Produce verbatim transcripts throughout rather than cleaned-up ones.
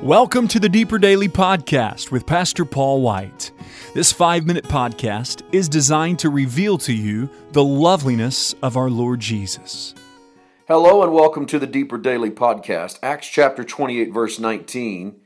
Welcome to the Deeper Daily Podcast with Pastor Paul White. This five-minute podcast is designed to reveal to you the loveliness of our Lord Jesus. Hello and welcome to the Deeper Daily Podcast. Acts chapter twenty-eight, verse nineteen.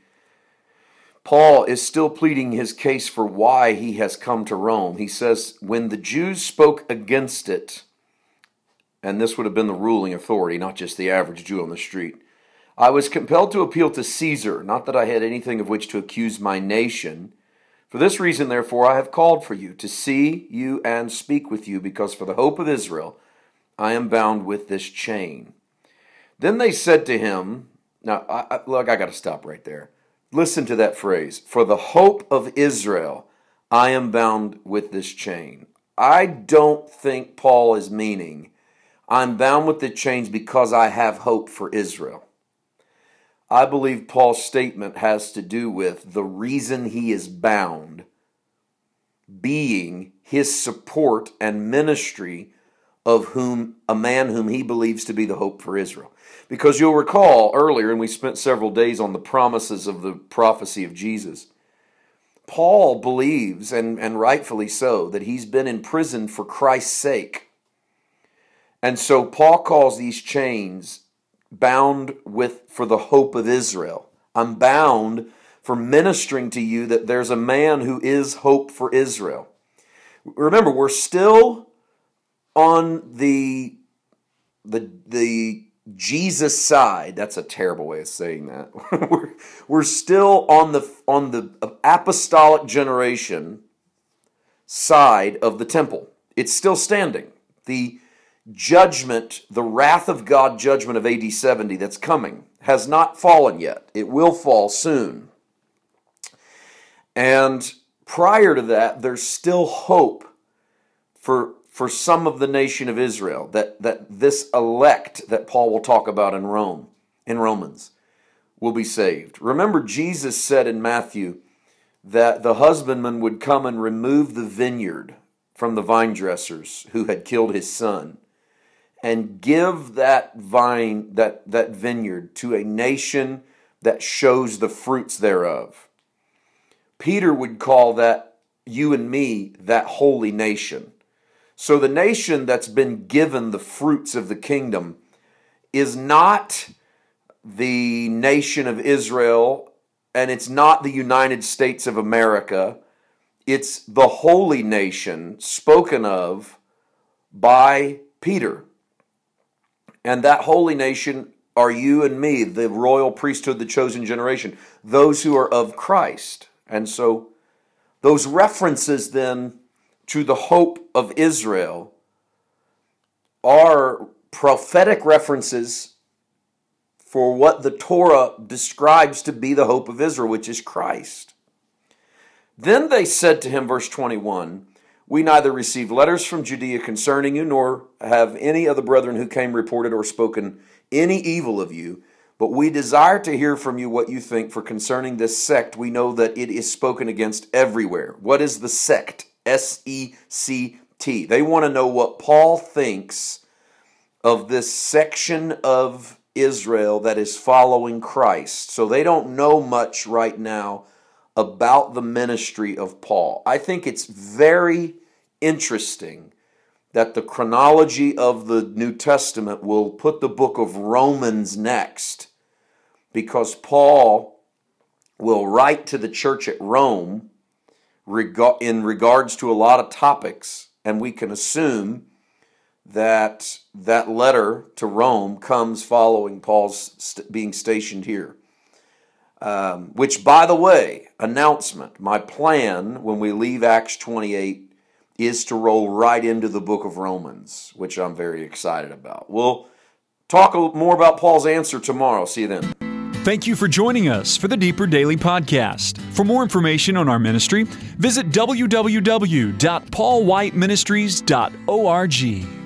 Paul is still pleading his case for why he has come to Rome. He says, when the Jews spoke against it, and this would have been the ruling authority, not just the average Jew on the street, I was compelled to appeal to Caesar, not that I had anything of which to accuse my nation. For this reason, therefore, I have called for you, to see you and speak with you, because for the hope of Israel I am bound with this chain. Then they said to him, now, I, I, look, I got to stop right there. Listen to that phrase, for the hope of Israel I am bound with this chain. I don't think Paul is meaning, I'm bound with the chains because I have hope for Israel. I believe Paul's statement has to do with the reason he is bound being his support and ministry of whom a man whom he believes to be the hope for Israel. Because you'll recall earlier, and we spent several days on the promises of the prophecy of Jesus, Paul believes, and, and rightfully so, that he's been in prison for Christ's sake. And so Paul calls these chains bound with for the hope of Israel. I'm bound for ministering to you that there's a man who is hope for Israel. Remember, we're still on the the the Jesus side. That's a terrible way of saying that. we're, we're still on the on the apostolic generation side of the temple. It's still standing. The judgment, the wrath of God judgment of A D seventy that's coming has not fallen yet. It will fall soon. And prior to that, there's still hope for, for some of the nation of Israel, that, that this elect that Paul will talk about in Rome, in Romans, will be saved. Remember, Jesus said in Matthew that the husbandman would come and remove the vineyard from the vine dressers who had killed his son, and give that vine, that, that vineyard to a nation that shows the fruits thereof. Peter would call that, you and me, that holy nation. So the nation that's been given the fruits of the kingdom is not the nation of Israel, and it's not the United States of America. It's the holy nation spoken of by Peter. And that holy nation are you and me, the royal priesthood, the chosen generation, those who are of Christ. And so those references then to the hope of Israel are prophetic references for what the Torah describes to be the hope of Israel, which is Christ. Then they said to him, verse twenty-one, we neither received letters from Judea concerning you, nor have any of the brethren who came reported or spoken any evil of you. But we desire to hear from you what you think, for concerning this sect, we know that it is spoken against everywhere. What is the sect? S E C T. They want to know what Paul thinks of this section of Israel that is following Christ. So they don't know much right now about the ministry of Paul. I think it's very interesting that the chronology of the New Testament will put the book of Romans next, because Paul will write to the church at Rome in regards to a lot of topics, and we can assume that that letter to Rome comes following Paul's being stationed here. Um, which, by the way, announcement, my plan when we leave Acts twenty-eight is to roll right into the book of Romans, which I'm very excited about. We'll talk more about Paul's answer tomorrow. See you then. Thank you for joining us for the Deeper Daily Podcast. For more information on our ministry, visit w w w dot paul white ministries dot org.